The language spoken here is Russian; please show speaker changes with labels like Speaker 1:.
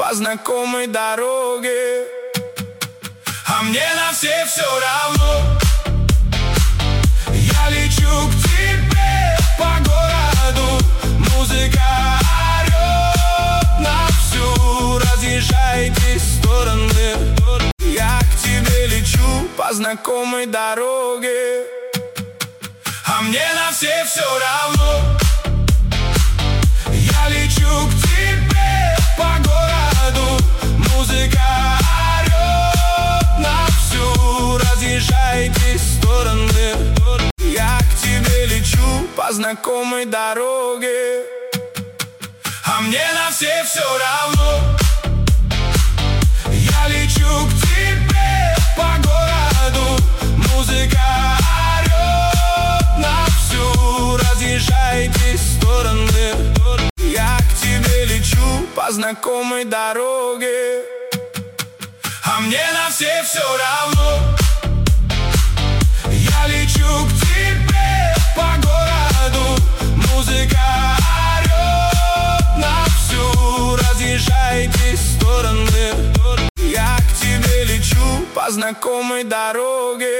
Speaker 1: по знакомой дороге, а мне на все равно. Я лечу к тебе по городу, музыка орёт на всю, разъезжайте стороны. Я к тебе лечу по знакомой дороге, а мне на все равно. Я лечу к тебе по городу, музыка орёт на всю, разъезжайте стороны. Я к тебе лечу по знакомой дороге, а мне на все равно. Я лечу к тебе по городу, музыка орёт на всю, разъезжайте стороны. Я к тебе лечу по знакомой дороге, а мне на все равно. Я лечу к тебе по городу, музыка орёт на всю, разъезжайте стороны. Я к тебе лечу по знакомой дороге,